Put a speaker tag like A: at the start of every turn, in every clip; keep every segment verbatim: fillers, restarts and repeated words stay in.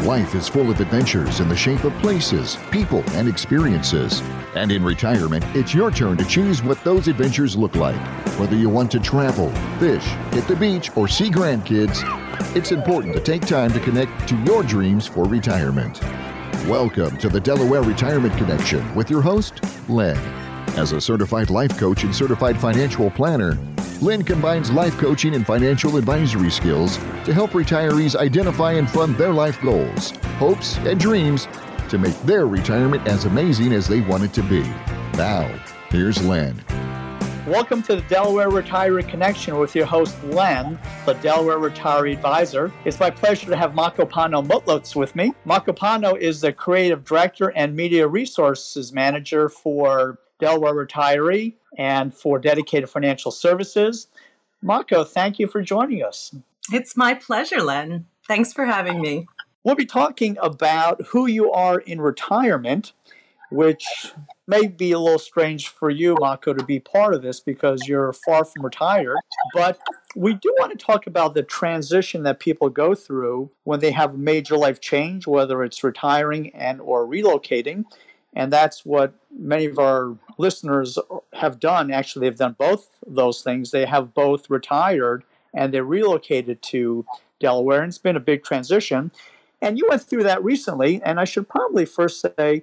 A: Life is full of adventures in the shape of places, people, and experiences. And in retirement, it's your turn to choose what those adventures look like. Whether you want to travel, fish, hit the beach, or see grandkids, it's important to take time to connect to your dreams for retirement. Welcome to the Delaware Retirement Connection with your host, Len. As a certified life coach and certified financial planner, Len combines life coaching and financial advisory skills to help retirees identify and fund their life goals, hopes, and dreams to make their retirement as amazing as they want it to be. Now, here's Len.
B: Welcome to the Delaware Retiree Connection with your host, Len, the Delaware Retiree Advisor. It's my pleasure to have Makopano Motlotz with me. Makopano is the Creative Director and Media Resources Manager for Delaware Retiree and for Dedicated Financial Services. Mako, thank you for joining us.
C: It's my pleasure, Len. Thanks for having me.
B: We'll be talking about who you are in retirement, which may be a little strange for you, Mako, to be part of this because you're far from retired. But we do want to talk about the transition that people go through when they have a major life change, whether it's retiring and or relocating. And that's what many of our listeners have done. Actually, they've done both those things. They have both retired and they relocated to Delaware. And it's been a big transition. And you went through that recently. And I should probably first say,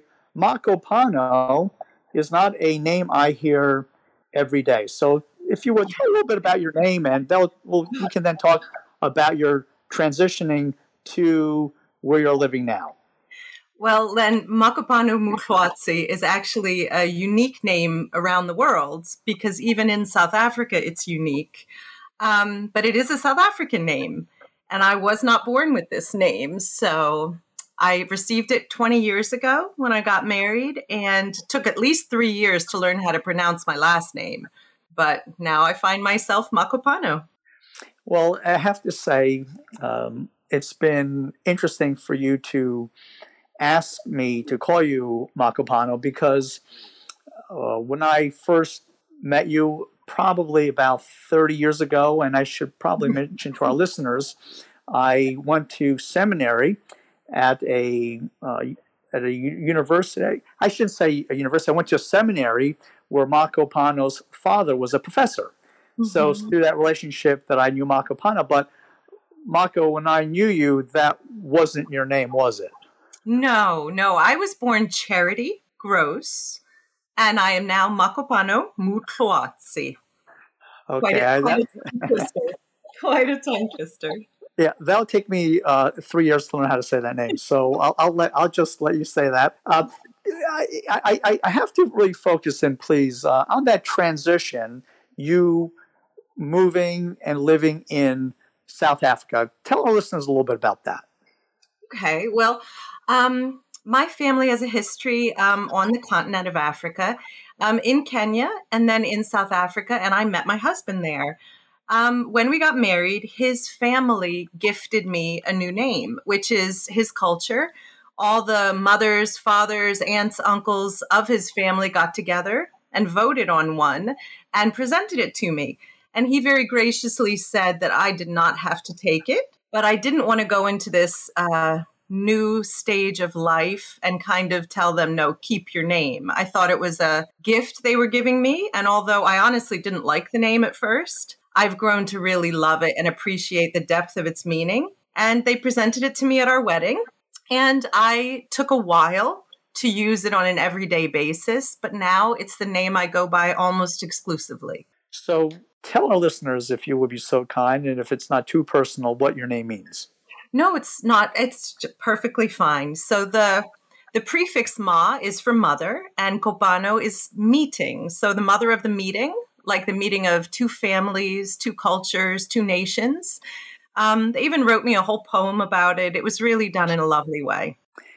B: Makopano is not a name I hear every day. So if you would tell a little bit about your name, and we'll, we can then talk about your transitioning to where you're living now.
C: Well, Len, Makopano Motlotz is actually a unique name around the world because even in South Africa, it's unique. Um, but it is a South African name, and I was not born with this name. So I received it twenty years ago when I got married and took at least three years to learn how to pronounce my last name. But now I find myself Makopano.
B: Well, I have to say, um, it's been interesting for you to ask me to call you Makopano because uh, when I first met you, probably about thirty years ago, and I should probably mention to our listeners, I went to seminary at a uh, at a university. I shouldn't say a university. I went to a seminary where Makopano's father was a professor. Mm-hmm. So it's through that relationship that I knew Makopano. But Mako, when I knew you, that wasn't your name, was it?
C: No, no. I was born Charity Gross, and I am now Makopano Motlotz.
B: Okay.
C: Quite a, quite, a tongue twister. quite a tongue twister.
B: Yeah, that'll take me uh, three years to learn how to say that name. So I'll, I'll let I'll just let you say that. Uh, I, I I have to really focus in, please, uh, on that transition. You moving and living in South Africa. Tell our listeners a little bit about that.
C: Okay. Well, um, my family has a history um, on the continent of Africa, um, in Kenya, and then in South Africa, and I met my husband there. Um, when we got married, his family gifted me a new name, which is his culture. All the mothers, fathers, aunts, uncles of his family got together and voted on one and presented it to me. And he very graciously said that I did not have to take it, but I didn't want to go into this uh, new stage of life and kind of tell them, no, keep your name. I thought it was a gift they were giving me. And although I honestly didn't like the name at first, I've grown to really love it and appreciate the depth of its meaning. And they presented it to me at our wedding. And I took a while to use it on an everyday basis, but now it's the name I go by almost exclusively.
B: So tell our listeners, if you would be so kind, and if it's not too personal, what your name means.
C: No, it's not. It's perfectly fine. So the the prefix ma is for mother, and kopano is meeting. So the mother of the meeting, like the meeting of two families, two cultures, two nations. Um, they even wrote me a whole poem about it. It was really done in a lovely way.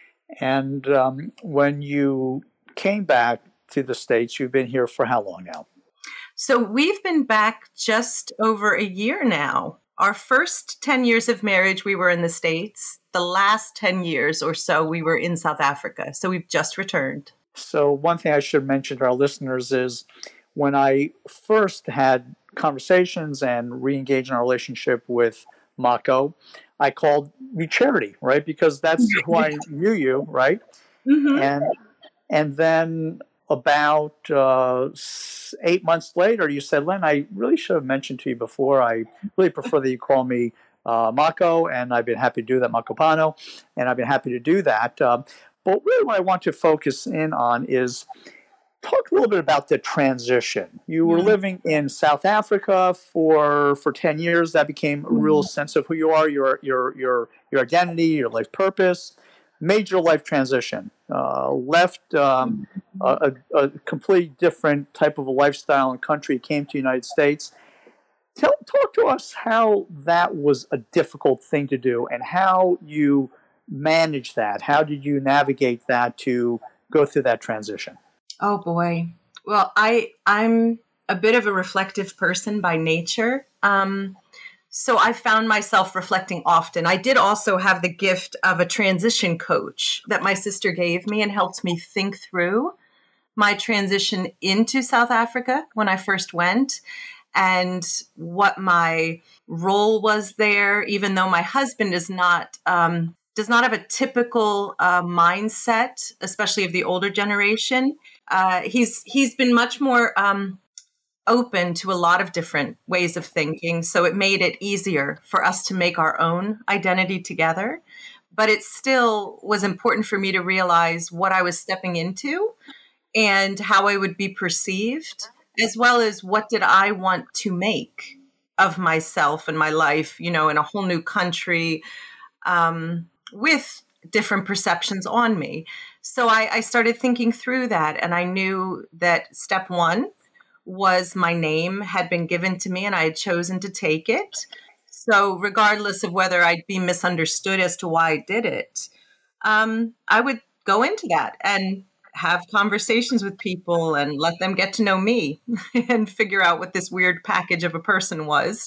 B: And um, when you came back to the States, you've been here for how long now?
C: So we've been back just over a year now. Our first ten years of marriage, we were in the States. The last ten years or so, we were in South Africa. So we've just returned.
B: So one thing I should mention to our listeners is when I first had conversations and re-engaged in our relationship with Mako, I called you Charity, right? Because that's who I knew you, right?
C: Mm-hmm.
B: And and then about uh, eight months later, you said, Len, I really should have mentioned to you before. I really prefer that you call me uh, Mako, and I've been happy to do that, Mako Pano, and I've been happy to do that. Uh, but really what I want to focus in on is talk a little bit about the transition. You were living in South Africa for for ten years. That became a real sense of who you are, your your your your identity, your life purpose. Major life transition. Uh, left um, a, a completely different type of a lifestyle and country. Came to the United States. Tell, talk to us how that was a difficult thing to do and how you managed that. How did you navigate that to go through that transition?
C: Oh boy. Well, I I'm a bit of a reflective person by nature. Um, so I found myself reflecting often. I did also have the gift of a transition coach that my sister gave me and helped me think through my transition into South Africa when I first went and what my role was there, even though my husband is not um, does not have a typical uh, mindset, especially of the older generation. Uh, he's he's been much more um, open to a lot of different ways of thinking, so it made it easier for us to make our own identity together. But it still was important for me to realize what I was stepping into and how I would be perceived, as well as what did I want to make of myself and my life, you know, in a whole new country um, with different perceptions on me. So I, I started thinking through that, and I knew that step one was my name had been given to me and I had chosen to take it. So regardless of whether I'd be misunderstood as to why I did it, um, I would go into that and have conversations with people and let them get to know me and figure out what this weird package of a person was.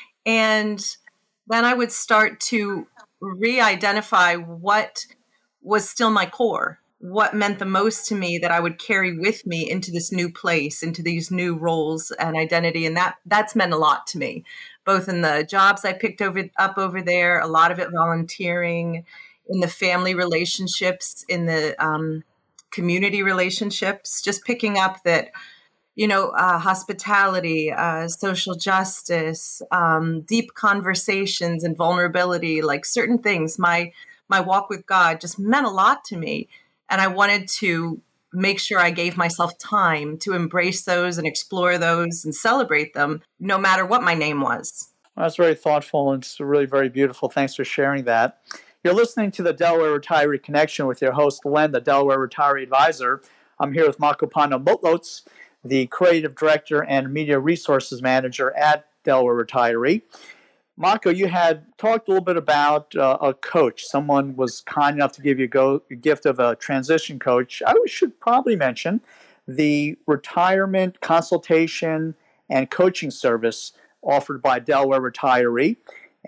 C: And then I would start to re-identify what was still my core, what meant the most to me that I would carry with me into this new place, into these new roles and identity. And that that's meant a lot to me, both in the jobs I picked over up over there, a lot of it volunteering, in the family relationships, in the um, community relationships, just picking up that, you know, uh, hospitality, uh, social justice, um, deep conversations and vulnerability, like certain things, my my walk with God just meant a lot to me. And I wanted to make sure I gave myself time to embrace those and explore those and celebrate them, no matter what my name was.
B: That's very thoughtful, and it's really very beautiful. Thanks for sharing that. You're listening to the Delaware Retiree Connection with your host, Len, the Delaware Retiree Advisor. I'm here with Mako Pano Motlotz, the Creative Director and Media Resources Manager at Delaware Retiree. Mako, you had talked a little bit about uh, a coach. Someone was kind enough to give you a, go, a gift of a transition coach. I should probably mention the retirement consultation and coaching service offered by Delaware Retiree.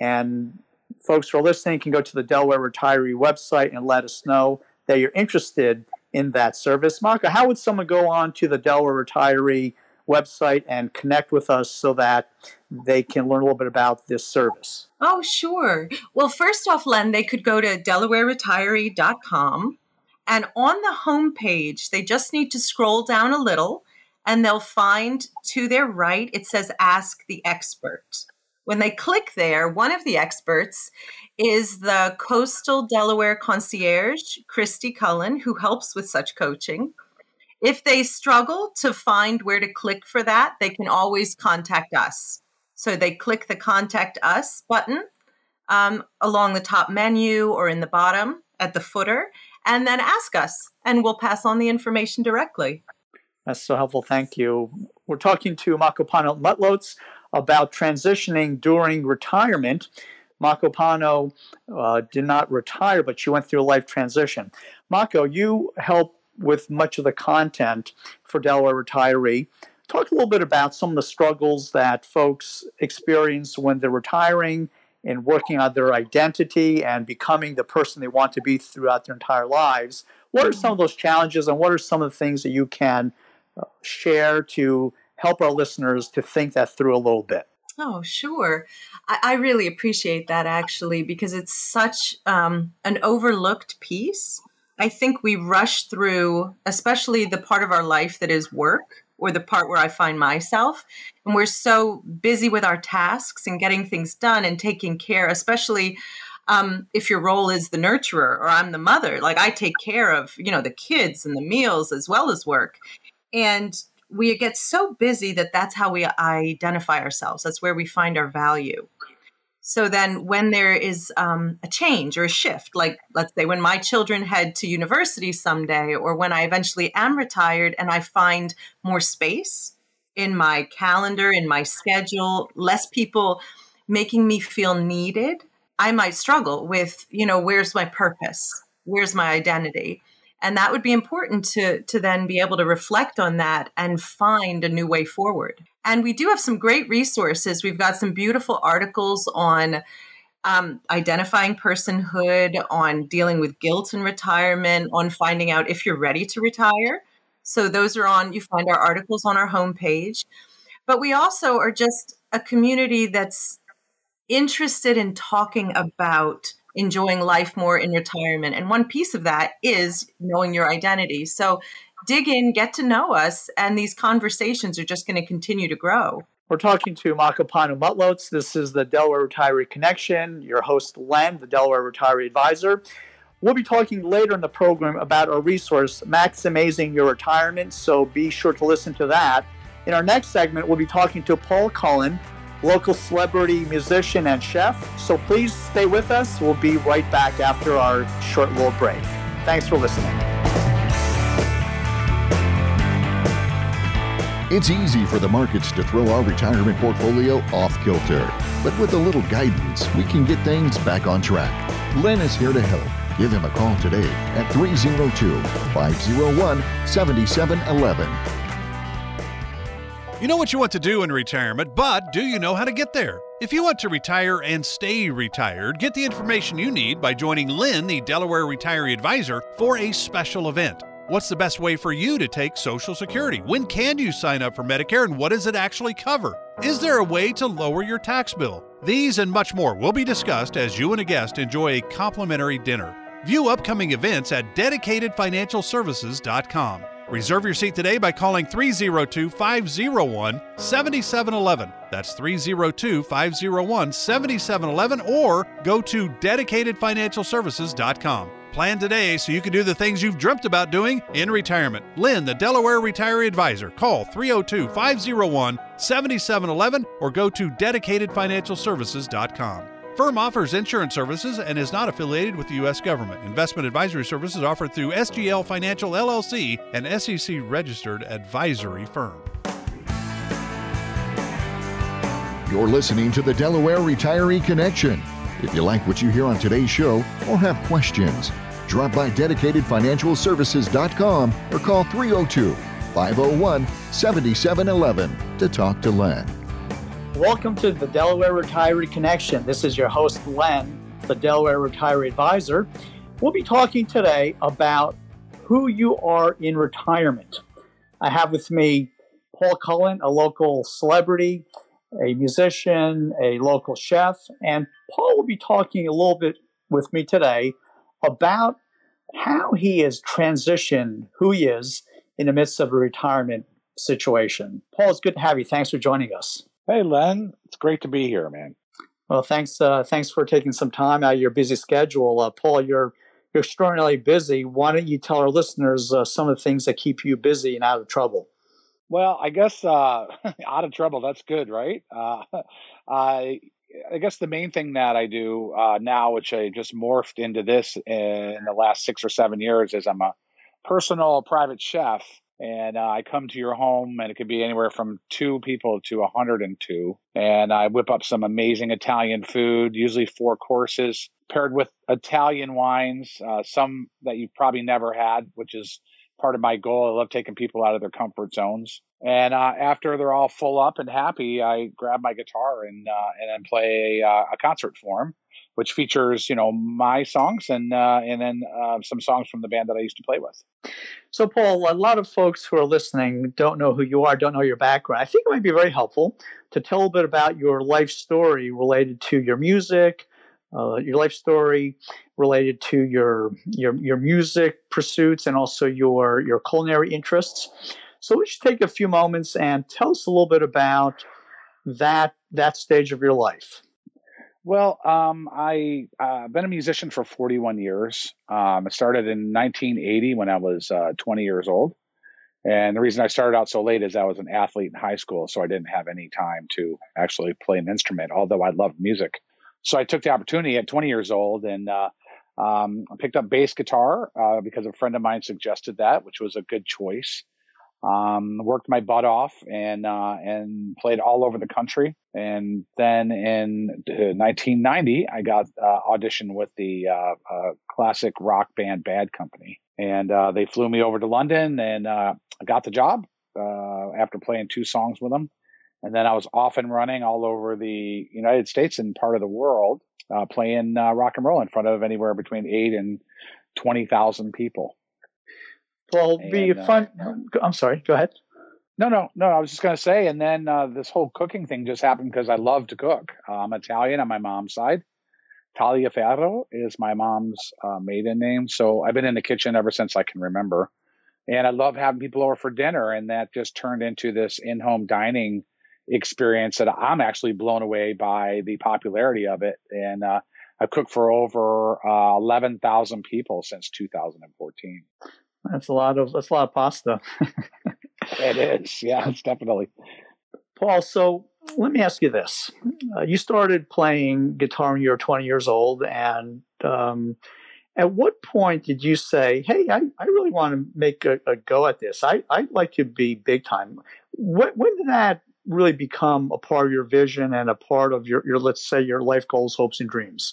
B: And folks who are listening can go to the Delaware Retiree website and let us know that you're interested in that service. Mako, how would someone go on to the Delaware Retiree website and connect with us so that they can learn a little bit about this service?
C: Oh, sure. Well, first off, Len, they could go to delaware retiree dot com, and on the homepage, they just need to scroll down a little and they'll find to their right, it says Ask the Expert. When they click there, one of the experts is the Coastal Delaware concierge, Christy Cullen, who helps with such coaching. If they struggle to find where to click for that, they can always contact us. So they click the Contact Us button um, along the top menu or in the bottom at the footer, and then ask us, and we'll pass on the information directly.
B: That's so helpful. Thank you. We're talking to Mako Pano Motlotz about transitioning during retirement. Mako Pano uh, did not retire, but she went through a life transition. Mako, you help with much of the content for Delaware Retiree. Talk a little bit about some of the struggles that folks experience when they're retiring and working on their identity and becoming the person they want to be throughout their entire lives. What are some of those challenges, and what are some of the things that you can uh, share to help our listeners to think that through a little bit?
C: Oh, sure. I, I really appreciate that actually, because it's such um, an overlooked piece. I think we rush through, especially the part of our life that is work or the part where I find myself. And we're so busy with our tasks and getting things done and taking care, especially um, if your role is the nurturer or I'm the mother. Like I take care of, you know, the kids and the meals as well as work. And we get so busy that that's how we identify ourselves. That's where we find our value. So then when there is um, a change or a shift, like let's say when my children head to university someday, or when I eventually am retired and I find more space in my calendar, in my schedule, less people making me feel needed, I might struggle with, you know, where's my purpose? Where's my identity? And that would be important to, to then be able to reflect on that and find a new way forward. And we do have some great resources. We've got some beautiful articles on um, identifying personhood, on dealing with guilt in retirement, on finding out if you're ready to retire. So those are on, you find our articles on our homepage. But we also are just a community that's interested in talking about enjoying life more in retirement. And one piece of that is knowing your identity. So dig in, get to know us, and these conversations are just going to continue to grow.
B: We're talking to Makapanu Mutlots. This is the Delaware Retiree Connection, your host, Len, the Delaware Retiree Advisor. We'll be talking later in the program about our resource, Maximizing Your Retirement, so be sure to listen to that. In our next segment, we'll be talking to Paul Cullen, local celebrity, musician, and chef. So please stay with us. We'll be right back after our short little break. Thanks for listening.
A: It's easy for the markets to throw our retirement portfolio off kilter, but with a little guidance, we can get things back on track. Len is here to help. Give him a call today at three oh two, five oh one, seven seven one one.
D: You know what you want to do in retirement, but do you know how to get there? If you want to retire and stay retired, get the information you need by joining Lynn, the Delaware Retiree Advisor, for a special event. What's the best way for you to take Social Security? When can you sign up for Medicare, and what does it actually cover? Is there a way to lower your tax bill? These and much more will be discussed as you and a guest enjoy a complimentary dinner. View upcoming events at dedicated financial services dot com. Reserve your seat today by calling three oh two, five oh one, seven seven one one. That's three oh two, five oh one, seven seven one one, or go to dedicated financial services dot com. Plan today so you can do the things you've dreamt about doing in retirement. Lynn, the Delaware Retiree Advisor. Call three oh two, five oh one, seven seven one one or go to dedicated financial services dot com. Firm offers insurance services and is not affiliated with the U S government. Investment advisory services offered through S G L Financial L L C, an S E C-registered advisory firm.
A: You're listening to the Delaware Retiree Connection. If you like what you hear on today's show or have questions, drop by dedicated financial services dot com or call three oh two, five oh one, seven seven one one to talk to Len.
B: Welcome to the Delaware Retiree Connection. This is your host, Len, the Delaware Retiree Advisor. We'll be talking today about who you are in retirement. I have with me Paul Cullen, a local celebrity, a musician, a local chef, and Paul will be talking a little bit with me today about how he has transitioned who he is in the midst of a retirement situation. Paul, it's good to have you. Thanks for joining us.
E: Hey, Len. It's great to be here, man.
B: Well, thanks uh, thanks for taking some time out of your busy schedule. Uh, Paul, you're, you're extraordinarily busy. Why don't you tell our listeners uh, some of the things that keep you busy and out of trouble?
E: Well, I guess uh, out of trouble, that's good, right? Uh, I, I guess the main thing that I do uh, now, which I just morphed into this in the last six or seven years, is I'm a personal private chef. And uh, I come to your home, and it could be anywhere from two people to one hundred two. And I whip up some amazing Italian food, usually four courses, paired with Italian wines, uh, some that you've probably never had, which is part of my goal. I love taking people out of their comfort zones. And uh, after they're all full up and happy, I grab my guitar and uh, and then play a, uh, a concert for them, which features, you know, my songs and uh, and then uh, some songs from the band that I used to play with.
B: So, Paul, a lot of folks who are listening don't know who you are, don't know your background. I think it might be very helpful to tell a bit about your life story related to your music, uh, your life story related to your your your music pursuits, and also your your culinary interests. So, let's just take a few moments and tell us a little bit about that that stage of your life.
E: Well, um, I've uh, been a musician for forty-one years. Um, I started in nineteen eighty when I was uh, twenty years old. And the reason I started out so late is I was an athlete in high school, so I didn't have any time to actually play an instrument, although I loved music. So I took the opportunity at twenty years old and uh, um, I picked up bass guitar uh, because a friend of mine suggested that, which was a good choice. Um, worked my butt off and uh, and played all over the country. And then in nineteen ninety, I got uh, auditioned with the uh, uh, classic rock band Bad Company, and uh, they flew me over to London, and uh, I got the job uh, after playing two songs with them. And then I was off and running all over the United States and part of the world, uh, playing uh, rock and roll in front of anywhere between eight and twenty thousand people.
B: Well, be
E: And, uh,
B: fun. I'm sorry. Go ahead.
E: No, no, no. I was just going to say, and then uh, this whole cooking thing just happened because I love to cook. Uh, I'm Italian on my mom's side. Tagliaferro is my mom's uh, maiden name. So I've been in the kitchen ever since I can remember. And I love having people over for dinner. And that just turned into this in-home dining experience that I'm actually blown away by the popularity of it. And uh, I've cooked for over uh, eleven thousand people since two thousand fourteen.
B: That's a lot of that's a lot of pasta.
E: It is, yeah, it's definitely.
B: Paul, so let me ask you this: uh, you started playing guitar when you were twenty years old, and um, at what point did you say, "Hey, I, I really want to make a, a go at this. I I'd like to be big time"? When, when did that really become a part of your vision and a part of your, your let's say your life goals, hopes, and dreams?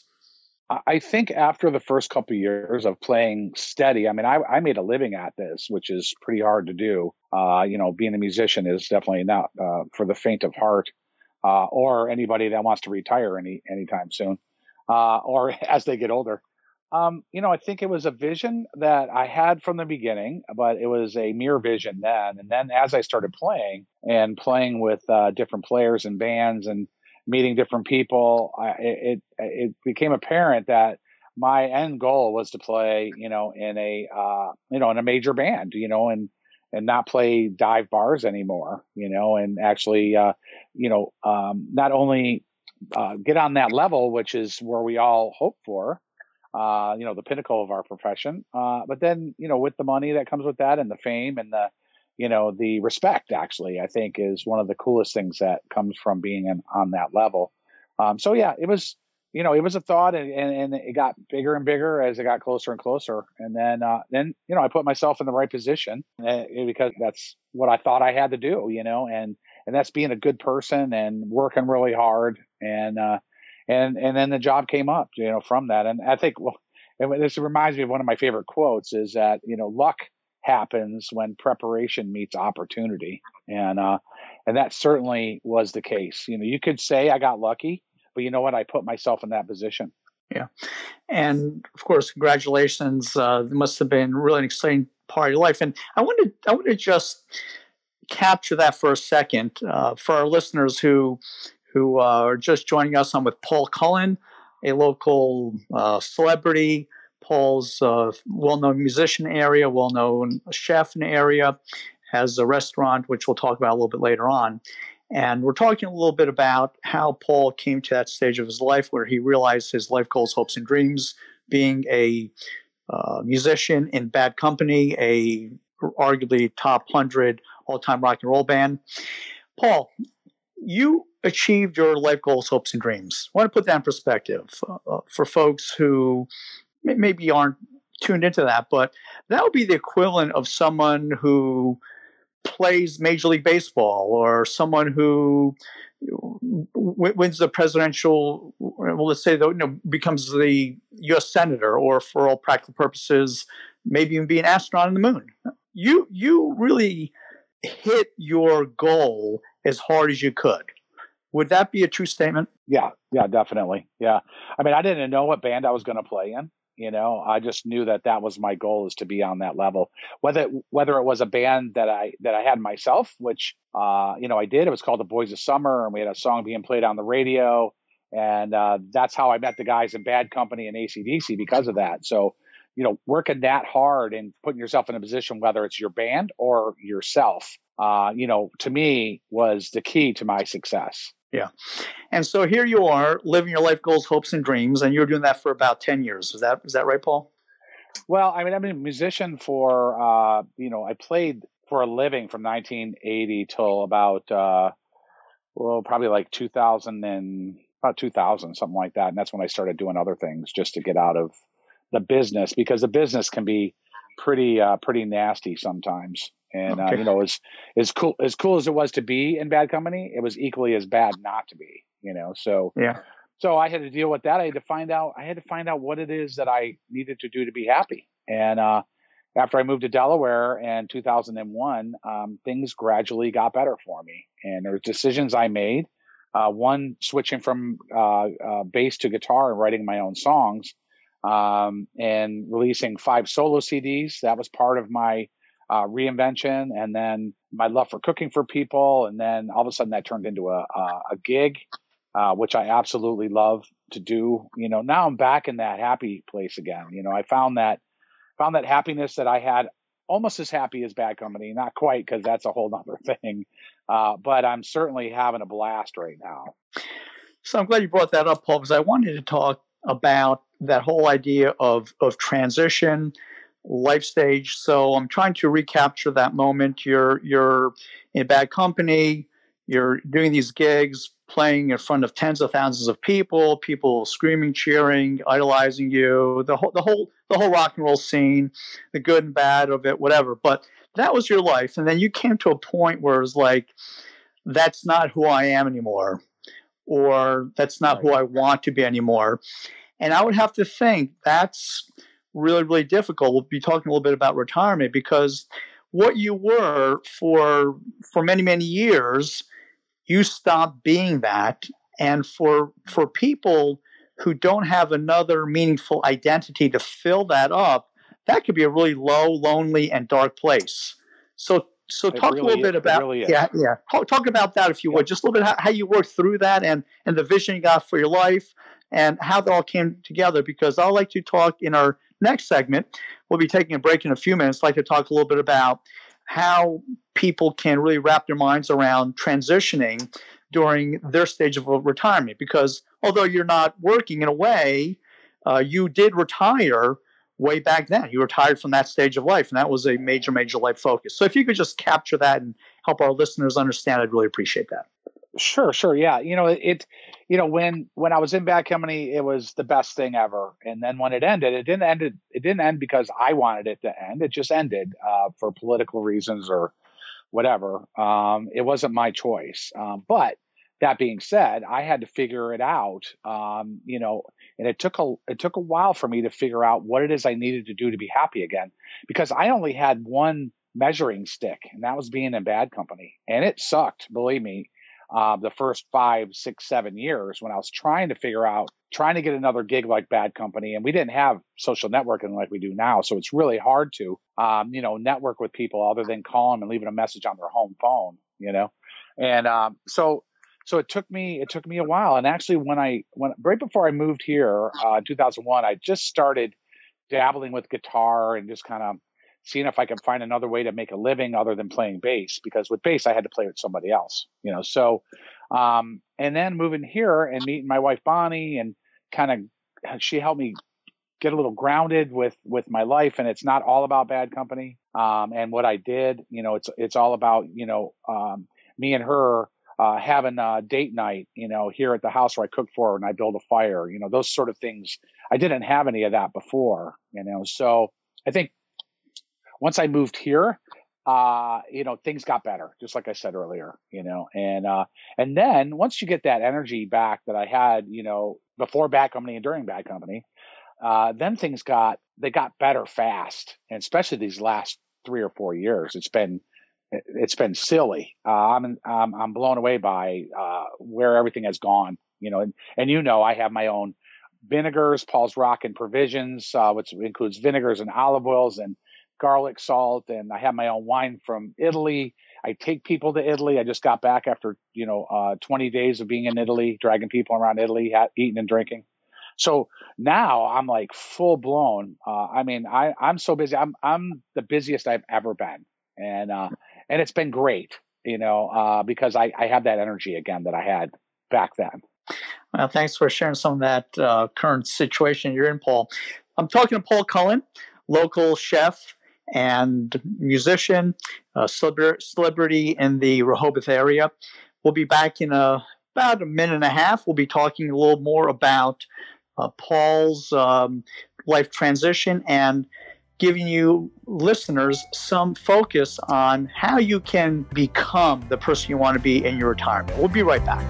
E: I think after the first couple of years of playing steady, I mean, I, I made a living at this, which is pretty hard to do. Uh, you know, being a musician is definitely not uh, for the faint of heart, uh, or anybody that wants to retire any anytime soon, uh, or as they get older. Um, you know, I think it was a vision that I had from the beginning, but it was a mere vision then. And then as I started playing and playing with uh, different players and bands and meeting different people, I, it it became apparent that my end goal was to play, you know, in a uh, you know in a major band, you know, and and not play dive bars anymore, you know, and actually, uh, you know, um, not only uh, get on that level, which is where we all hope for, uh, you know, the pinnacle of our profession, uh, but then, you know, with the money that comes with that and the fame and the you know, the respect actually, I think is one of the coolest things that comes from being in, on that level. Um, so yeah, it was, you know, it was a thought and, and, and it got bigger and bigger as it got closer and closer. And then, uh, then, you know, I put myself in the right position uh, because that's what I thought I had to do, you know, and, and that's being a good person and working really hard. And, uh, and, and then the job came up, you know, from that. And I think, well, and this reminds me of one of my favorite quotes is that, you know, luck happens when preparation meets opportunity. And, uh, and that certainly was the case. You know, you could say I got lucky, but you know what? I put myself in that position.
B: Yeah. And of course, congratulations. Uh, it must have been really an exciting part of your life. And I wanted, I want to just capture that for a second, uh, for our listeners who, who uh, are just joining us. I'm with Paul Cullen, a local uh, celebrity. Paul's uh, well-known musician area, well-known chef in the area, has a restaurant, which we'll talk about a little bit later on. And we're talking a little bit about how Paul came to that stage of his life where he realized his life goals, hopes, and dreams, being a uh, musician in Bad Company, a arguably top one hundred all-time rock and roll band. Paul, you achieved your life goals, hopes, and dreams. I want to put that in perspective uh, for folks who maybe aren't tuned into that, but that would be the equivalent of someone who plays Major League Baseball or someone who w- wins the presidential, well, let's say, you know, becomes the U S senator, or for all practical purposes, maybe even be an astronaut on the moon. You, you really hit your goal as hard as you could. Would that be a true statement?
E: Yeah, yeah, definitely. Yeah. I mean, I didn't know what band I was going to play in. You know, I just knew that that was my goal, is to be on that level. Whether whether it was a band that I that I had myself, which uh, you know I did. It was called the Boys of Summer, and we had a song being played on the radio, and uh, that's how I met the guys in Bad Company and A C D C because of that. So, you know, working that hard and putting yourself in a position, whether it's your band or yourself, uh, you know, to me was the key to my success.
B: Yeah. And so here you are living your life goals, hopes, and dreams, and you're doing that for about ten years. Is that is that right, Paul?
E: Well, I mean, I've been a musician for, uh, you know, I played for a living from nineteen eighty till about, uh, well, probably like two thousand and about two thousand, something like that. And that's when I started doing other things just to get out of the business, because the business can be pretty, uh, pretty nasty sometimes. And,
B: Okay.
E: uh, you know, as, as cool, as cool as it was to be in Bad Company, it was equally as bad not to be, you know, so,
B: Yeah.
E: so I had to deal with that. I had to find out, I had to find out what it is that I needed to do to be happy. And, uh, after I moved to Delaware in two thousand one, um, things gradually got better for me. And there were decisions I made, uh, one switching from, uh, uh, bass to guitar and writing my own songs, um, and releasing five solo C Ds. That was part of my, uh, reinvention, and then my love for cooking for people. And then all of a sudden that turned into a, a, a gig, uh, which I absolutely love to do. You know, now I'm back in that happy place again. You know, I found that, found that happiness that I had, almost as happy as Bad Company, not quite, because that's a whole nother thing. Uh, but I'm certainly having a blast right now.
B: So I'm glad you brought that up, Paul, because I wanted to talk about that whole idea of of transition, life stage. So I'm trying to recapture that moment. You're you're in Bad Company. You're doing these gigs, playing in front of tens of thousands of people, people screaming, cheering, idolizing you. The whole the whole the whole rock and roll scene, the good and bad of it, whatever. But that was your life, and then you came to a point where it was like, that's not who I am anymore, or that's not who I want to be anymore. And I would have to think that's really, really difficult. We'll be talking a little bit about retirement, because what you were for for many, many years, you stopped being that. And for for people who don't have another meaningful identity to fill that up, that could be a really low, lonely, and dark place. So so
E: It
B: talk
E: really
B: a little
E: is-
B: bit
E: it
B: about
E: really is.
B: yeah, yeah. Talk, talk about that, if you
E: Yeah.
B: would, just a little bit how, how you worked through that, and and the vision you got for your life, and how that all came together. Because I'd like to talk in our next segment. We'll be taking a break in a few minutes. I'd like to talk a little bit about how people can really wrap their minds around transitioning during their stage of retirement. Because although you're not working in a way, uh, you did retire way back then. You retired from that stage of life, and that was a major, major life focus. So if you could just capture that and help our listeners understand, I'd really appreciate that.
E: Sure, sure. Yeah. You know, it, it, you know, when, when I was in Bad Company, it was the best thing ever. And then when it ended, it didn't end, it, it didn't end because I wanted it to end. It just ended, uh, for political reasons or whatever. Um, it wasn't my choice. Um, but that being said, I had to figure it out. Um, you know, and it took a, it took a while for me to figure out what it is I needed to do to be happy again, because I only had one measuring stick, and that was being in Bad Company. And it sucked, believe me. Uh, the first five, six, seven years when I was trying to figure out, trying to get another gig like Bad Company. And we didn't have social networking like we do now. So it's really hard to, um, you know, network with people other than calling and leaving a message on their home phone, you know? And um, so, so it took me, it took me a while. And actually when I, when right before I moved here, uh, in two thousand one, I just started dabbling with guitar and just kind of seeing if I could find another way to make a living other than playing bass, because with bass, I had to play with somebody else, you know? So, um, and then moving here and meeting my wife, Bonnie, and kind of, she helped me get a little grounded with, with my life. And it's not all about Bad Company. Um, and what I did, you know, it's, it's all about, you know, um, me and her, uh, having a date night, you know, here at the house where I cook for her and I build a fire, you know, those sort of things. I didn't have any of that before, you know? So I think, once I moved here, uh, you know, things got better, just like I said earlier, you know, and, uh, and then once you get that energy back that I had, you know, before Bad Company and during Bad Company, uh, then things got, they got better fast. And especially these last three or four years, it's been, it's been silly. Uh, I'm, I'm I'm blown away by uh, where everything has gone. You know, and, and you know, I have my own vinegars, Paul's Rock and Provisions, uh, which includes vinegars and olive oils and garlic salt, and I have my own wine from Italy. I take people to Italy. I just got back after you know uh, twenty days of being in Italy, dragging people around Italy, ha- eating and drinking. So now I'm like full blown. Uh, I mean, I, I'm so busy. I'm I'm the busiest I've ever been, and uh, and it's been great, you know, uh, because I, I have that energy again that I had back then.
B: Well, thanks for sharing some of that uh, current situation you're in, Paul. I'm talking to Paul Cullen, local chef and musician, a celebrity in the Rehoboth area. We'll be back in a, about a minute and a half. We'll be talking a little more about uh, Paul's um, life transition and giving you listeners some focus on how you can become the person you want to be in your retirement. We'll be right back.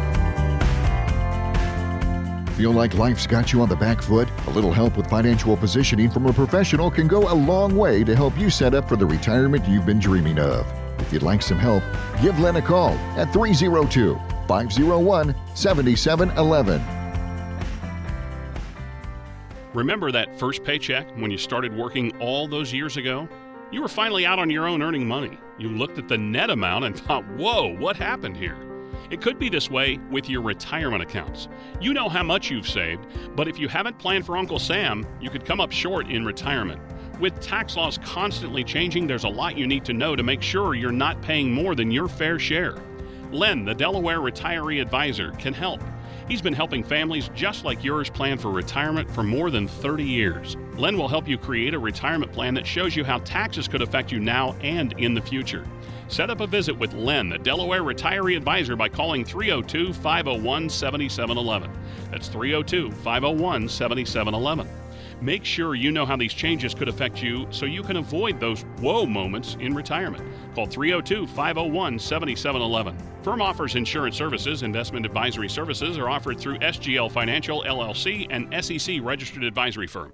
A: Feel like life's got you on the back foot? A little help with financial positioning from a professional can go a long way to help you set up for the retirement you've been dreaming of. If you'd like some help, give Len a call at three oh two, five oh one, seven seven one one.
F: Remember that first paycheck when you started working all those years ago? You were finally out on your own earning money. You looked at the net amount and thought, whoa, what happened here? It could be this way with your retirement accounts. You know how much you've saved, but if you haven't planned for Uncle Sam, you could come up short in retirement. With tax laws constantly changing, there's a lot you need to know to make sure you're not paying more than your fair share. Len, the Delaware Retiree Advisor, can help. He's been helping families just like yours plan for retirement for more than thirty years. Len will help you create a retirement plan that shows you how taxes could affect you now and in the future. Set up a visit with Len, the Delaware Retiree Advisor, by calling three oh two, five oh one, seven seven one one. That's three oh two, five oh one, seven seven one one. Make sure you know how these changes could affect you so you can avoid those whoa moments in retirement. Call three oh two, five oh one, seven seven one one. Firm offers insurance services. Investment advisory services are offered through S G L Financial, L L C, and S E C registered advisory firm.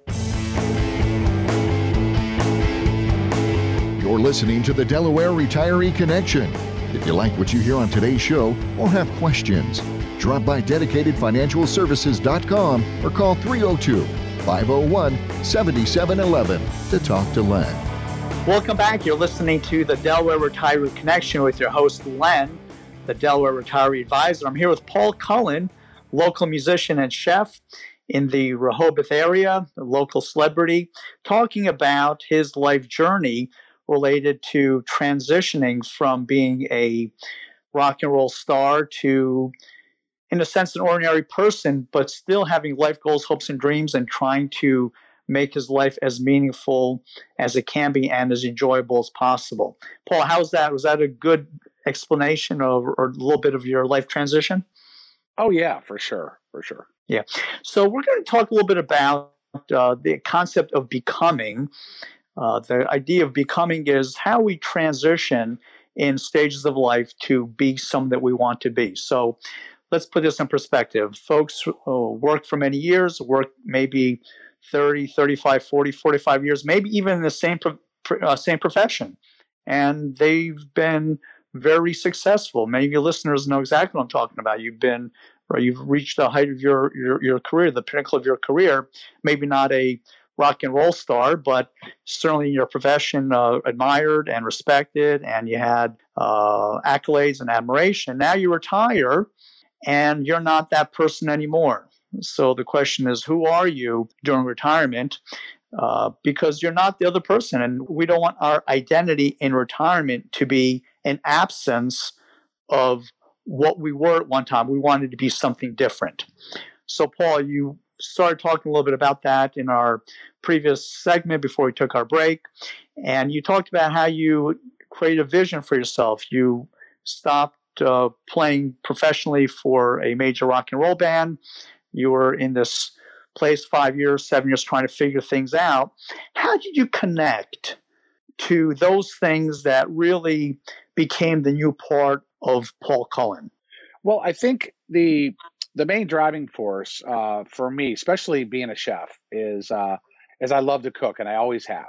A: You're listening to the Delaware Retiree Connection. If you like what you hear on today's show or have questions, drop by dedicated financial services dot com or call three oh two, five oh one, seven seven one one to talk to Len.
B: Welcome back. You're listening to the Delaware Retiree Connection with your host, Len, the Delaware Retiree Advisor. I'm here with Paul Cullen, local musician and chef in the Rehoboth area, a local celebrity, talking about his life journey related to transitioning from being a rock and roll star to, in a sense, an ordinary person, but still having life goals, hopes, and dreams, and trying to make his life as meaningful as it can be and as enjoyable as possible. Paul, how's that? Was that a good explanation of, or a little bit of your life transition?
E: Oh, yeah, for sure. For sure.
B: Yeah. So we're going to talk a little bit about uh, the concept of becoming. Uh, the idea of becoming is how we transition in stages of life to be something that we want to be. So let's put this in perspective. Folks who work for many years, work maybe thirty, thirty-five, forty, forty-five years, maybe even in the same uh, same profession. And they've been very successful. Many of your listeners know exactly what I'm talking about. You've been, or you've reached the height of your, your, your career, the pinnacle of your career, maybe not a rock and roll star, but certainly in your profession, uh, admired and respected, and you had uh, accolades and admiration. Now you retire, and you're not that person anymore. So the question is, who are you during retirement? Uh, because you're not the other person, and we don't want our identity in retirement to be an absence of what we were at one time. We wanted to be something different. So, Paul, you started talking a little bit about that in our previous segment before we took our break. And you talked about how you create a vision for yourself. You stopped uh, playing professionally for a major rock and roll band. You were in this place five years, seven years trying to figure things out. How did you connect to those things that really became the new part of Paul Cullen?
E: Well, I think the the main driving force uh, for me, especially being a chef, is uh, is I love to cook, and I always have.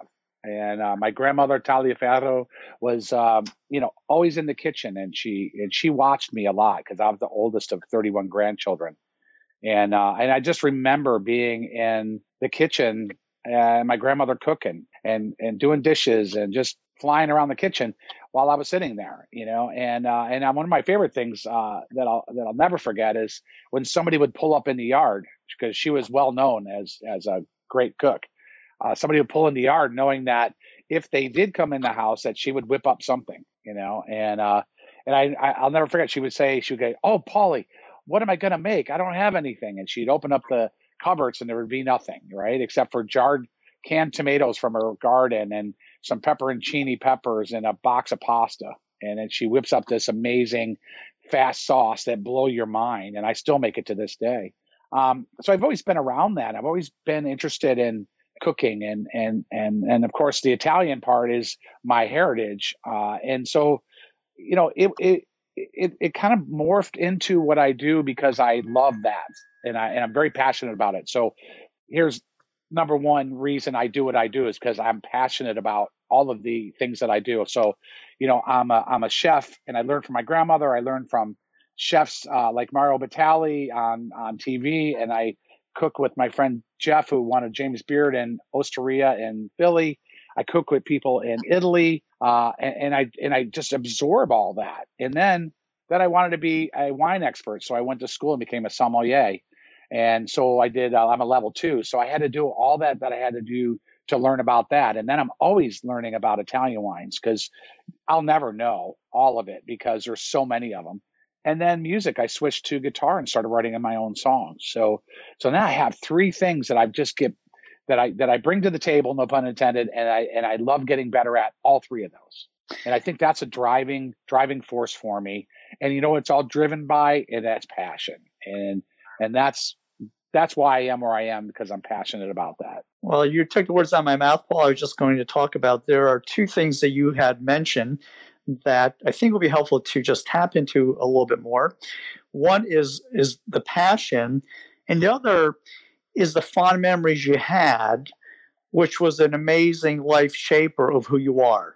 E: And uh, my grandmother Taliaferro was, um, you know, always in the kitchen, and she and she watched me a lot because I was the oldest of thirty-one grandchildren. And uh, and I just remember being in the kitchen and my grandmother cooking and and doing dishes and just flying around the kitchen while I was sitting there, you know. And uh, and uh, one of my favorite things uh, that I'll that I'll never forget is when somebody would pull up in the yard, because she was well known as as a great cook. Uh, somebody would pull in the yard knowing that if they did come in the house, that she would whip up something, you know. And uh, and I, I I'll never forget. She would say, she would go, "Oh, Paulie, what am I going to make? I don't have anything." And she'd open up the cupboards and there would be nothing, right? Except for jarred canned tomatoes from her garden and some pepperoncini peppers and a box of pasta. And then she whips up this amazing fast sauce that blow your mind. And I still make it to this day. Um, so I've always been around that. I've always been interested in cooking, and, and, and, and of course the Italian part is my heritage. Uh, and so, you know, it, it, it, it kind of morphed into what I do because I love that. And I, and I'm very passionate about it. So here's number one reason I do what I do is because I'm passionate about all of the things that I do. So, you know, I'm a, I'm a chef, and I learned from my grandmother. I learned from chefs uh, like Mario Batali on, on T V, and I cook with my friend Jeff, who won a James Beard in Osteria in Philly. I cook with people in Italy, uh, and, and I and I just absorb all that. And then then I wanted to be a wine expert, so I went to school and became a sommelier. And so I did. Uh, I'm a level two, so I had to do all that that I had to do to learn about that. And then I'm always learning about Italian wines because I'll never know all of it because there's so many of them. And then music, I switched to guitar and started writing in my own songs. So, so now I have three things that I've just get that I that I bring to the table, no pun intended, and I and I love getting better at all three of those. And I think that's a driving driving force for me. And you know, it's all driven by, and that's passion. And and that's that's why I am where I am, because I'm passionate about that.
B: Well, you took the words out of my mouth, Paul. I was just going to talk about, there are two things that you had mentioned that I think will be helpful to just tap into a little bit more. One is is the passion, and the other is the fond memories you had, which was an amazing life shaper of who you are.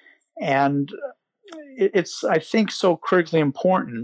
B: And it's, I think, so critically important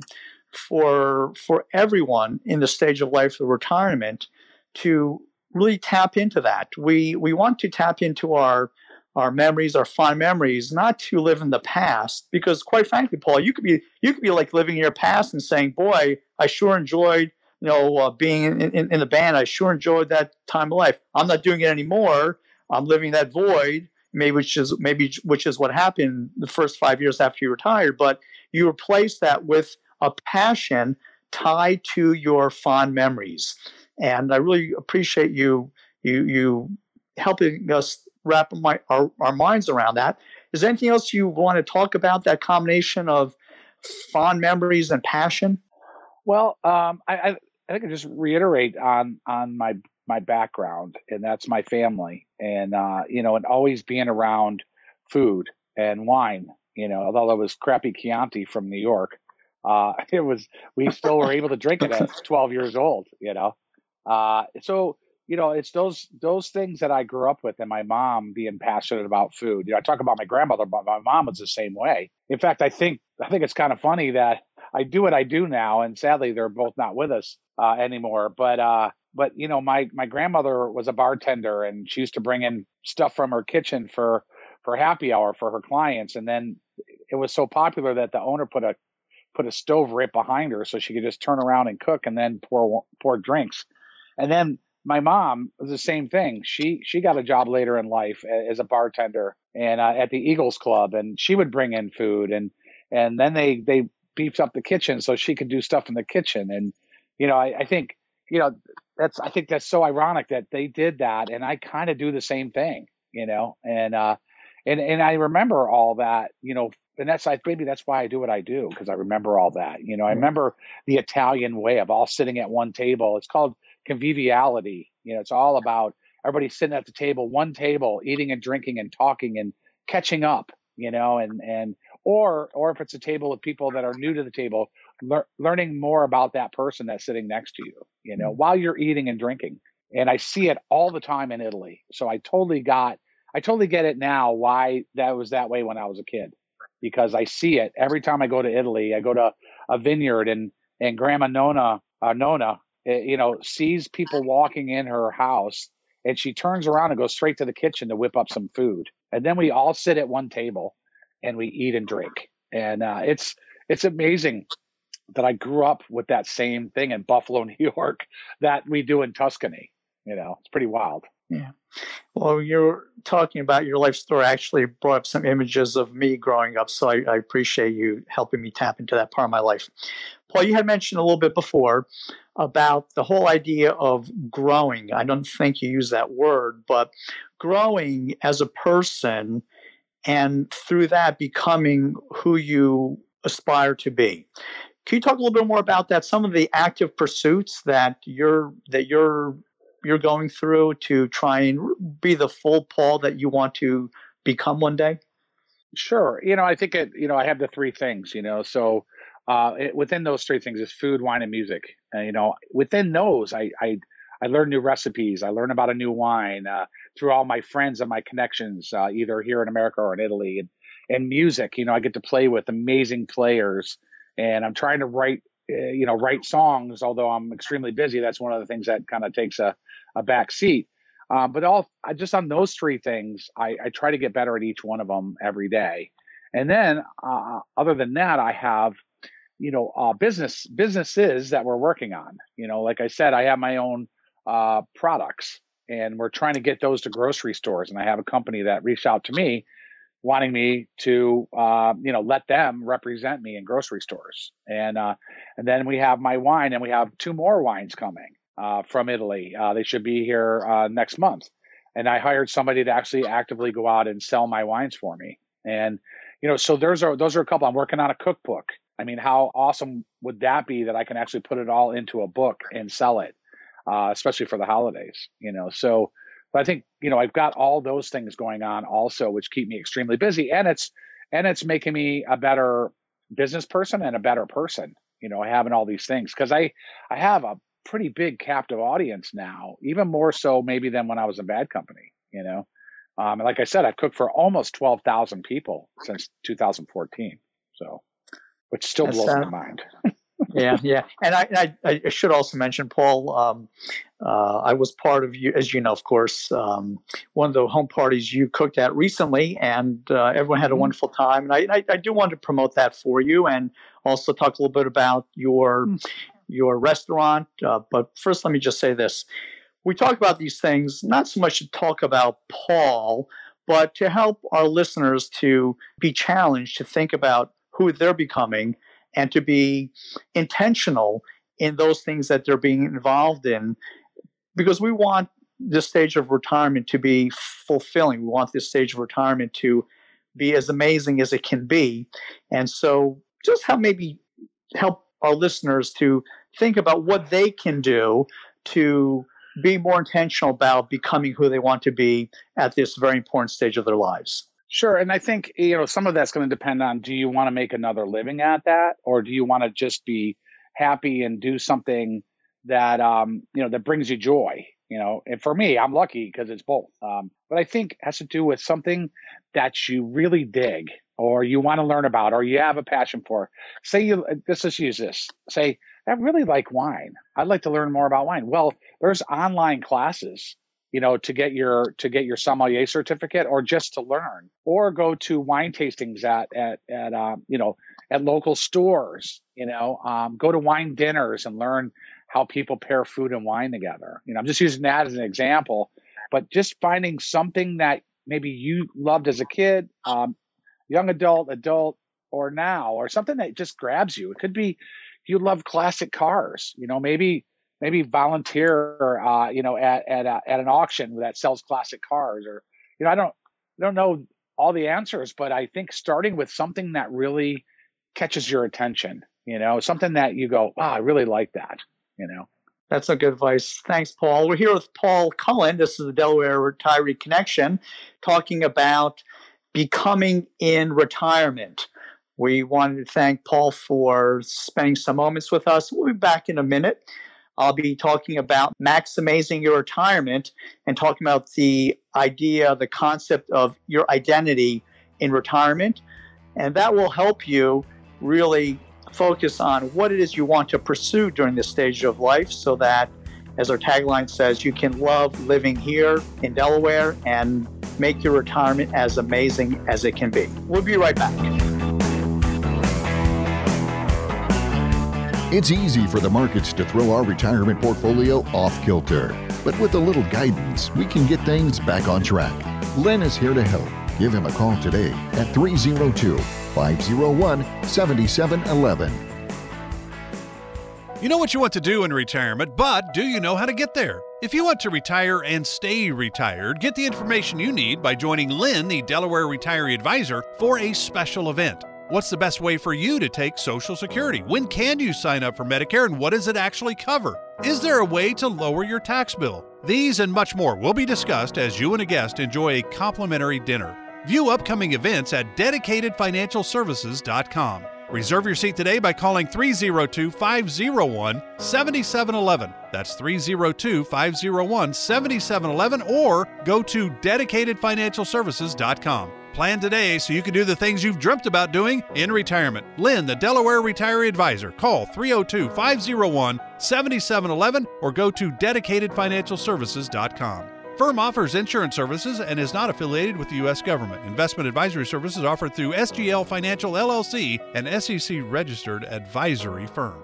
B: for for everyone in the stage of life of retirement to really tap into that. We we want to tap into our our memories, our fond memories, not to live in the past, because quite frankly, Paul, you could be you could be like living in your past and saying, "Boy, I sure enjoyed, you know, uh, being in, in, in the band. I sure enjoyed that time of life. I'm not doing it anymore. I'm living that void." Maybe which is maybe which is what happened the first five years after you retired. But you replace that with a passion tied to your fond memories, and I really appreciate you you you helping us wrap my, our, our minds around that. Is there anything else you want to talk about, that combination of fond memories and passion?
E: Well, um, I, I, I think I just reiterate on on my my background, and that's my family, and uh, you know, and always being around food and wine. You know, although it was crappy Chianti from New York, uh, it was we still were able to drink it at twelve years old. You know, uh, so. You know, it's those those things that I grew up with, and my mom being passionate about food. You know, I talk about my grandmother, but my mom was the same way. In fact, I think I think it's kind of funny that I do what I do now, and sadly, they're both not with us uh, anymore. But uh, but you know, my my grandmother was a bartender, and she used to bring in stuff from her kitchen for for happy hour for her clients. And then it was so popular that the owner put a put a stove right behind her, so she could just turn around and cook, and then pour pour drinks, and then. My mom was the same thing. She she got a job later in life as a bartender and uh, at the Eagles Club, and she would bring in food, and and then they they beefed up the kitchen so she could do stuff in the kitchen. And you know, I, I think you know that's I think that's so ironic that they did that, and I kind of do the same thing, you know, and uh, and and I remember all that, you know. And that's I maybe that's why I do what I do, because I remember all that. You know, I remember the Italian way of all sitting at one table. It's called conviviality. You know, it's all about everybody sitting at the table, one table, eating and drinking and talking and catching up. You know, and and or or if it's a table of people that are new to the table, lear- learning more about that person that's sitting next to you. You know, while you're eating and drinking. And I see it all the time in Italy. So I totally got I totally get it now why that was that way when I was a kid, because I see it every time I go to Italy. I go to a vineyard, and and Grandma Nona, uh, Nona, eh, you know, sees people walking in her house, and she turns around and goes straight to the kitchen to whip up some food, and then we all sit at one table, and we eat and drink, and uh, it's it's amazing that I grew up with that same thing in Buffalo, New York, that we do in Tuscany. You know, it's pretty wild.
B: Yeah. Well, you're talking about your life story actually brought up some images of me growing up, so I, I appreciate you helping me tap into that part of my life. Paul, you had mentioned a little bit before about the whole idea of growing. I don't think you used that word, but growing as a person and through that becoming who you aspire to be. Can you talk a little bit more about that? Some of the active pursuits that you're that you're you're going through to try and be the full Paul that you want to become one day?
E: Sure. You know, I think it, you know, I have the three things, you know, so uh, it, within those three things is food, wine, and music. And, you know, within those, I, I, I learn new recipes. I learn about a new wine uh, through all my friends and my connections, uh, either here in America or in Italy. And, and music, you know, I get to play with amazing players, and I'm trying to write, uh, you know, write songs, although I'm extremely busy. That's one of the things that kind of takes a, a back seat. Um, but all I just on those three things, I, I try to get better at each one of them every day. And then uh, other than that, I have, you know, uh, business businesses that we're working on. You know, like I said, I have my own uh, products, and we're trying to get those to grocery stores. And I have a company that reached out to me wanting me to, uh, you know, let them represent me in grocery stores. And uh, and then we have my wine, and we have two more wines coming uh, from Italy. Uh, they should be here uh, next month. And I hired somebody to actually actively go out and sell my wines for me. And, you know, so those are, those are a couple. I'm working on a cookbook. I mean, how awesome would that be that I can actually put it all into a book and sell it, uh, especially for the holidays, you know? So, but I think, you know, I've got all those things going on also, which keep me extremely busy. And it's, and it's making me a better business person and a better person, you know, having all these things. Cause I, I have a pretty big captive audience now, even more so maybe than when I was in Bad Company, you know? Um, and like I said, I've cooked for almost twelve thousand people since two thousand fourteen. So, which still
B: That's,
E: blows
B: uh,
E: my mind.
B: yeah, yeah. And I, I, I should also mention, Paul, um, uh, I was part of you, as you know, of course, um, one of the home parties you cooked at recently, and uh, everyone had a wonderful time. And I, I, I do want to promote that for you, and also talk a little bit about your your restaurant. Uh, but first, let me just say this. We talk about these things, not so much to talk about Paul, but to help our listeners to be challenged to think about who they're becoming and to be intentional in those things that they're being involved in, because we want this stage of retirement to be fulfilling. We want this stage of retirement to be as amazing as it can be. And so just how maybe help our listeners to think about what they can do to be more intentional about becoming who they want to be at this very important stage of their lives.
E: Sure. And I think, you know, some of that's going to depend on, do you want to make another living at that? Or do you want to just be happy and do something that, um, you know, that brings you joy? You know, and for me, I'm lucky because it's both. Um, but I think it has to do with something that you really dig, or you want to learn about, or you have a passion for. Say you, let's just use this. Say, I really like wine. I'd like to learn more about wine. Well, there's online classes, you know, to get your, to get your sommelier certificate, or just to learn, or go to wine tastings at, at, at, um, you know, at local stores, you know, um, go to wine dinners and learn how people pair food and wine together. You know, I'm just using that as an example, but just finding something that maybe you loved as a kid, um, young adult, adult, or now, or something that just grabs you. It could be you love classic cars, you know, maybe maybe volunteer, uh, you know, at at, a, at an auction that sells classic cars, or, you know, I don't I don't know all the answers, but I think starting with something that really catches your attention, you know, something that you go, wow, I really like that, you know.
B: That's a good advice. Thanks, Paul. We're here with Paul Cullen. This is the Delaware Retiree Connection, talking about becoming in retirement. We wanted to thank Paul for spending some moments with us. We'll be back in a minute. I'll be talking about maximizing your retirement and talking about the idea, the concept of your identity in retirement. And that will help you really focus on what it is you want to pursue during this stage of life so that, as our tagline says, you can love living here in Delaware and make your retirement as amazing as it can be. We'll be right back.
A: It's easy for the markets to throw our retirement portfolio off kilter. But with a little guidance, we can get things back on track. Len is here to help. Give him a call today at three oh two, five oh one, seven seven one one.
D: You know what you want to do in retirement, but do you know how to get there? If you want to retire and stay retired, get the information you need by joining Lynn, the Delaware Retiree Advisor, for a special event. What's the best way for you to take Social Security? When can you sign up for Medicare, and what does it actually cover? Is there a way to lower your tax bill? These and much more will be discussed as you and a guest enjoy a complimentary dinner. View upcoming events at dedicated financial services dot com. Reserve your seat today by calling three oh two, five oh one, seven seven one one. That's three oh two, five oh one, seven seven one one, or go to dedicated financial services dot com. Plan today so you can do the things you've dreamt about doing in retirement. Lynn, the Delaware Retiree Advisor. Call three oh two, five oh one, seven seven one one or go to dedicated financial services dot com. Firm offers insurance services and is not affiliated with the U S government. Investment advisory services offered through S G L Financial L L C, an S E C-registered advisory firm.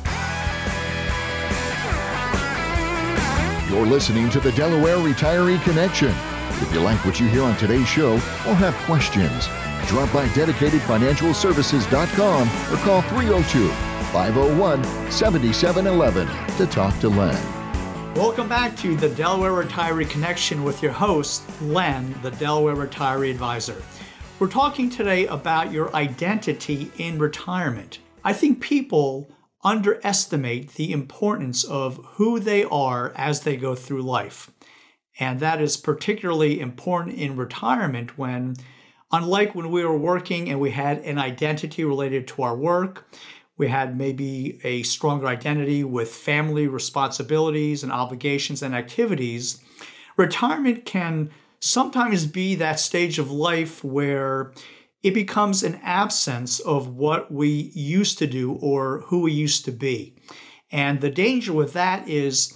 A: You're listening to the Delaware Retiree Connection. If you like what you hear on today's show or have questions, drop by dedicated financial services dot com or call three oh two, five oh one, seven seven one one to talk to Len.
B: Welcome back to the Delaware Retiree Connection with your host, Len, the Delaware Retiree Advisor. We're talking today about your identity in retirement. I think people underestimate the importance of who they are as they go through life. And that is particularly important in retirement when, unlike when we were working and we had an identity related to our work, we had maybe a stronger identity with family responsibilities and obligations and activities, retirement can sometimes be that stage of life where it becomes an absence of what we used to do or who we used to be. And the danger with that is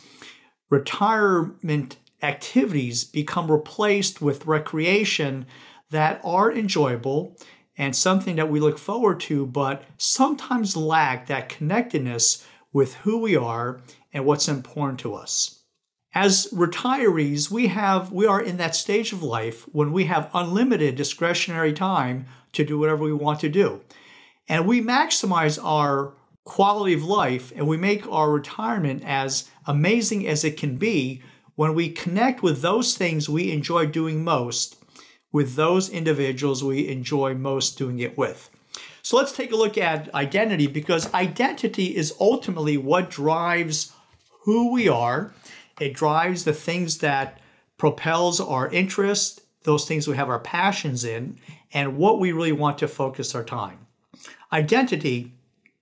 B: retirement activities become replaced with recreation that are enjoyable and something that we look forward to, but sometimes lack that connectedness with who we are and what's important to us. As retirees, we have we are in that stage of life when we have unlimited discretionary time to do whatever we want to do. And we maximize our quality of life and we make our retirement as amazing as it can be when we connect with those things we enjoy doing most, with those individuals we enjoy most doing it with. So let's take a look at identity, because identity is ultimately what drives who we are. It drives the things that propels our interest, those things we have our passions in, and what we really want to focus our time. Identity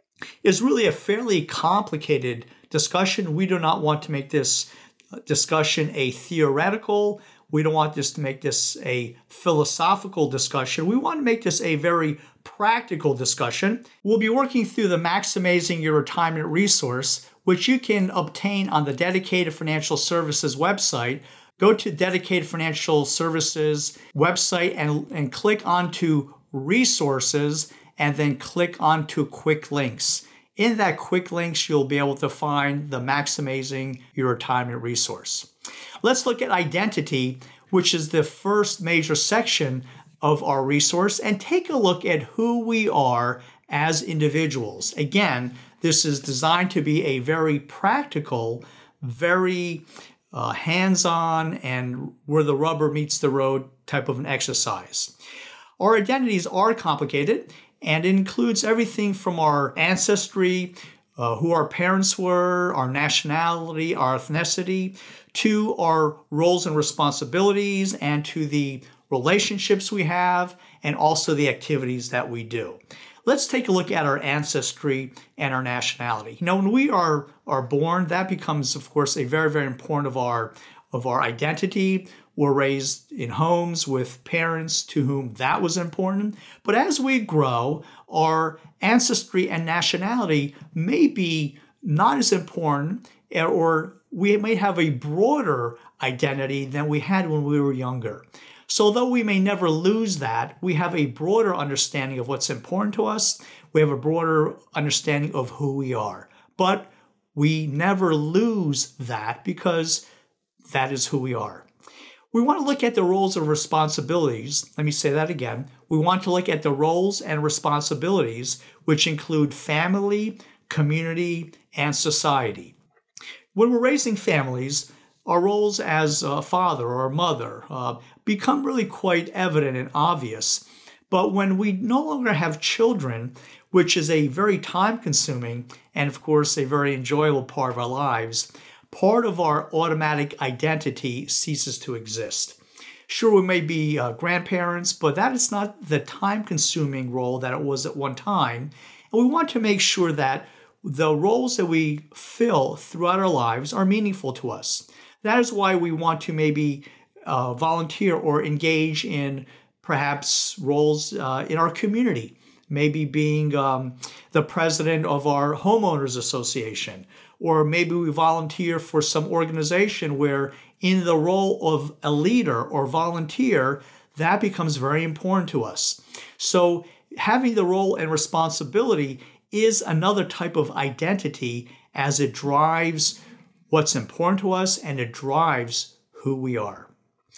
B: is really a fairly complicated discussion. We do not want to make this discussion a theoretical. We don't want this to make this a philosophical discussion. We want to make this a very practical discussion. We'll be working through the Maximizing Your Retirement resource, which you can obtain on the Dedicated Financial Services website. Go to Dedicated Financial Services website and, and click onto Resources and then click onto Quick Links. In that quick links, you'll be able to find the Maximizing Your Retirement resource. Let's look at identity, which is the first major section of our resource, and take a look at who we are as individuals. Again, this is designed to be a very practical, very uh, hands-on, and where the rubber meets the road type of an exercise. Our identities are complicated, and it includes everything from our ancestry, uh, who our parents were, our nationality, our ethnicity, to our roles and responsibilities, and to the relationships we have, and also the activities that we do. let's take a look at our ancestry and our nationality. You know, when we are, are born, that becomes, of course, a very, very important of our, of our identity. We're raised in homes with parents to whom that was important. But as we grow, our ancestry and nationality may be not as important, or we may have a broader identity than we had when we were younger. So though we may never lose that, we have a broader understanding of what's important to us. We have a broader understanding of who we are. But we never lose that because that is who we are. We want to look at the roles and responsibilities. Let me say that again. We want to look at the roles and responsibilities, which include family, community, and society. When we're raising families, our roles as a father or a mother uh, become really quite evident and obvious. But when we no longer have children, which is a very time-consuming and, of course, a very enjoyable part of our lives, part of our automatic identity ceases to exist. Sure, we may be uh, grandparents, but that is not the time-consuming role that it was at one time. And we want to make sure that the roles that we fill throughout our lives are meaningful to us. That is why we want to maybe uh, volunteer or engage in perhaps roles uh, in our community, maybe being um, the president of our homeowners association, or maybe we volunteer for some organization where in the role of a leader or volunteer, that becomes very important to us. So having the role and responsibility is another type of identity as it drives what's important to us and it drives who we are.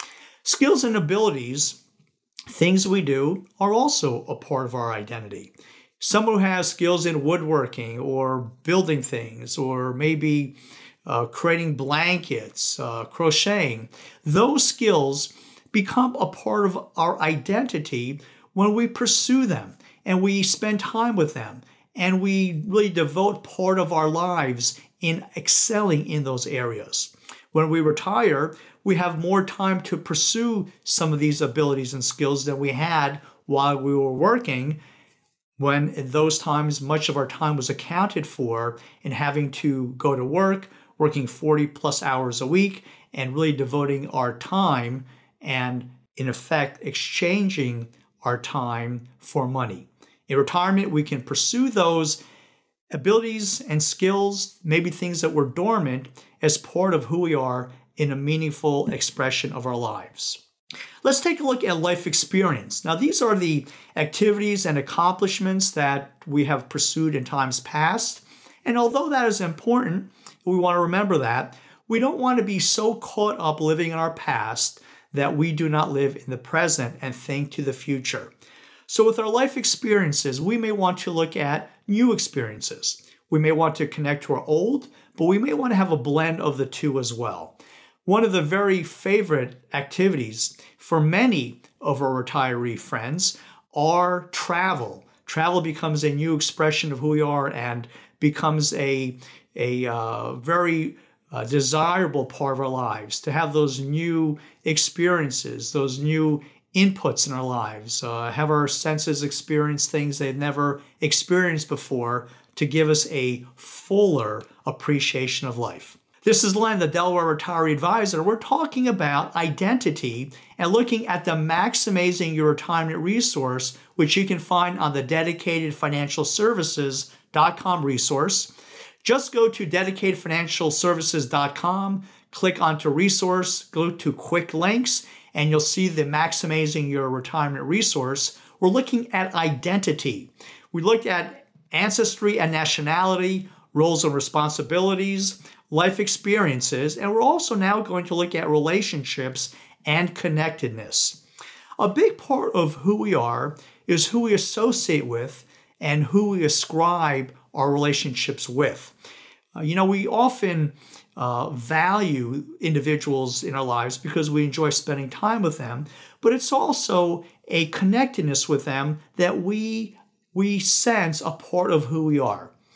B: Skills and abilities, things we do, are also a part of our identity. Someone who has skills in woodworking or building things or maybe uh, creating blankets, uh, crocheting, those skills become a part of our identity when we pursue them and we spend time with them and we really devote part of our lives in excelling in those areas. When we retire, we have more time to pursue some of these abilities and skills than we had while we were working, when in those times much of our time was accounted for in having to go to work, working forty plus hours a week, and really devoting our time and, in effect, exchanging our time for money. In retirement, we can pursue those abilities and skills, maybe things that were dormant, as part of who we are in a meaningful expression of our lives. Let's take a look at life experience. Now, these are the activities and accomplishments that we have pursued in times past. And although that is important, we want to remember that, we don't want to be so caught up living in our past that we do not live in the present and think to the future. So with our life experiences, we may want to look at new experiences. We may want to connect to our old, but we may want to have a blend of the two as well. One of the very favorite activities for many of our retiree friends are travel. Travel becomes a new expression of who we are and becomes a, a uh, very uh, desirable part of our lives, to have those new experiences, those new inputs in our lives, uh, have our senses experience things they've never experienced before to give us a fuller appreciation of life. This is Len, the Delaware Retiree Advisor. We're talking about identity and looking at the Maximizing Your Retirement resource, which you can find on the dedicated financial services dot com resource. Just go to dedicated financial services dot com, click onto resource, go to quick links, and you'll see the Maximizing Your Retirement resource. We're looking at identity. We looked at ancestry and nationality, roles and responsibilities, life experiences, and we're also now going to look at relationships and connectedness. A big part of who we are is who we associate with and who we ascribe our relationships with. Uh, you know, we often uh, value individuals in our lives because we enjoy spending time with them, but it's also a connectedness with them that we, we sense a part of who we are.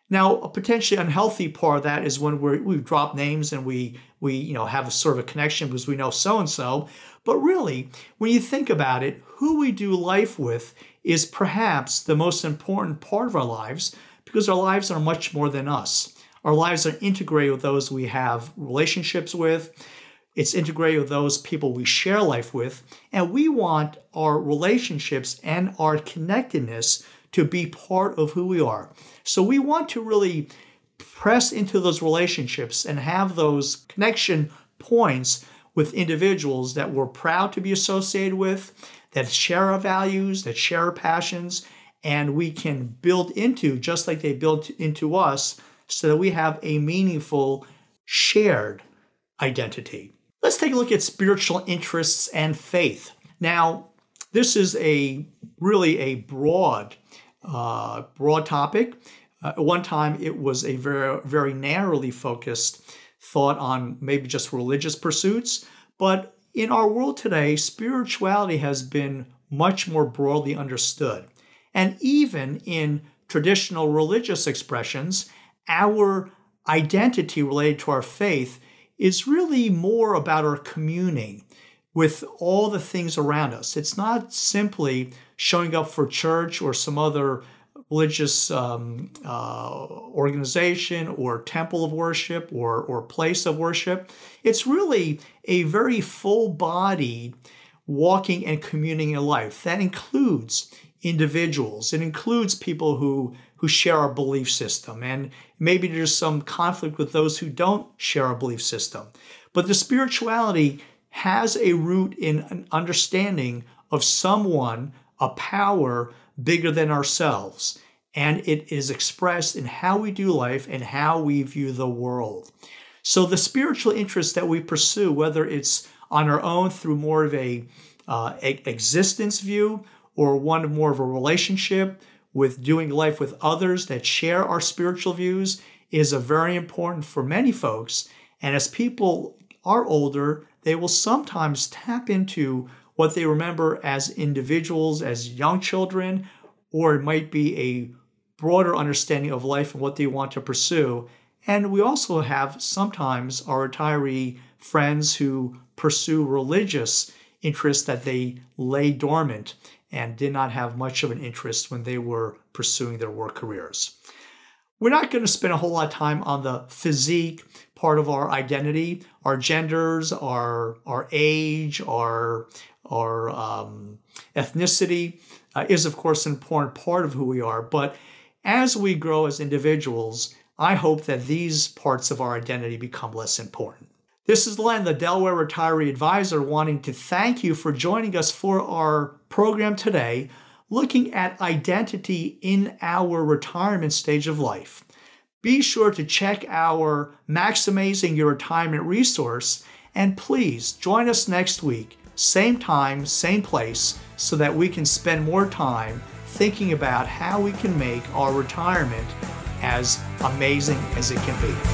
B: Now, a potentially unhealthy part of that is when we're, we've dropped names and we we you know have a sort of a connection because we know so-and-so. But really, when you think about it, who we do life with is perhaps the most important part of our lives because our lives are much more than us. Our lives are integrated with those we have relationships with. It's integrated with those people we share life with. And we want our relationships and our connectedness to be part of who we are. So we want to really press into those relationships and have those connection points with individuals that we're proud to be associated with, that share our values, that share our passions, and we can build into, just like they built into us, so that we have a meaningful shared identity. Let's take a look at spiritual interests and faith. Now, this is a really a broad, uh, broad topic. Uh, at one time, it was a very, very narrowly focused thought on maybe just religious pursuits. But in our world today, spirituality has been much more broadly understood. And even in traditional religious expressions, our identity related to our faith is really more about our communing with all the things around us. It's not simply showing up for church or some other religious um, uh, organization or temple of worship or, or place of worship. It's really a very full-bodied walking and communing in life. That includes individuals. It includes people who, who share our belief system. And maybe there's some conflict with those who don't share our belief system. But the spirituality has a root in an understanding of someone, a power bigger than ourselves. And it is expressed in how we do life and how we view the world. So the spiritual interests that we pursue, whether it's on our own through more of a uh, existence view or one more of a relationship with doing life with others that share our spiritual views, is a very important for many folks. And as people are older, they will sometimes tap into what they remember as individuals, as young children, or it might be a broader understanding of life and what they want to pursue. And we also have sometimes our retiree friends who pursue religious interests that they lay dormant and did not have much of an interest when they were pursuing their work careers. We're not going to spend a whole lot of time on the physique part of our identity, our genders, our, our age, our, our um, ethnicity uh, is, of course, an important part of who we are. But as we grow as individuals, I hope that these parts of our identity become less important. This is Len, the Delaware Retiree Advisor, wanting to thank you for joining us for our program today, looking at identity in our retirement stage of life. Be sure to check our Maximizing Your Retirement resource, and please join us next week, same time, same place, so that we can spend more time thinking about how we can make our retirement as amazing as it can be.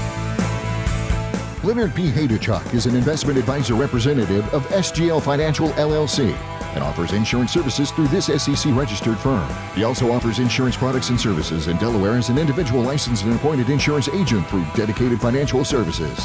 A: Leonard P. Hayduchuk is an investment advisor representative of S G L Financial, L L C, and offers insurance services through this S E C-registered firm. He also offers insurance products and services in Delaware as an individual licensed and appointed insurance agent through Dedicated Financial Services.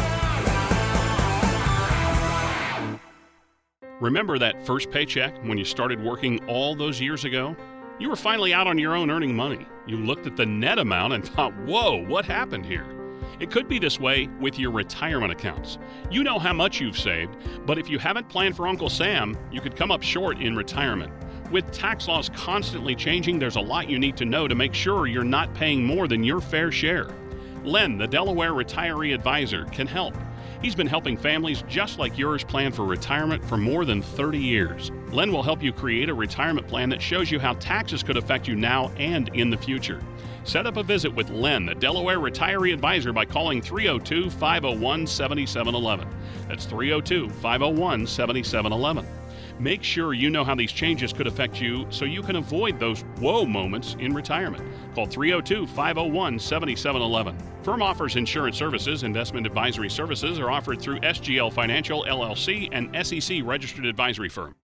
F: Remember that first paycheck when you started working all those years ago? You were finally out on your own earning money. You looked at the net amount and thought, whoa, what happened here? It could be this way with your retirement accounts. You know how much you've saved, but if you haven't planned for Uncle Sam, you could come up short in retirement. With tax laws constantly changing, there's a lot you need to know to make sure you're not paying more than your fair share. Len, the Delaware Retiree Advisor, can help. He's been helping families just like yours plan for retirement for more than thirty years. Len will help you create a retirement plan that shows you how taxes could affect you now and in the future. Set up a visit with Len, the Delaware Retiree Advisor, by calling three oh two, five oh one, seven seven one one. That's three oh two, five oh one, seven seven one one. Make sure you know how these changes could affect you so you can avoid those whoa moments in retirement. Call three oh two, five oh one, seven seven one one. Firm offers insurance services. Investment advisory services are offered through S G L Financial, L L C, and S E C registered advisory firm.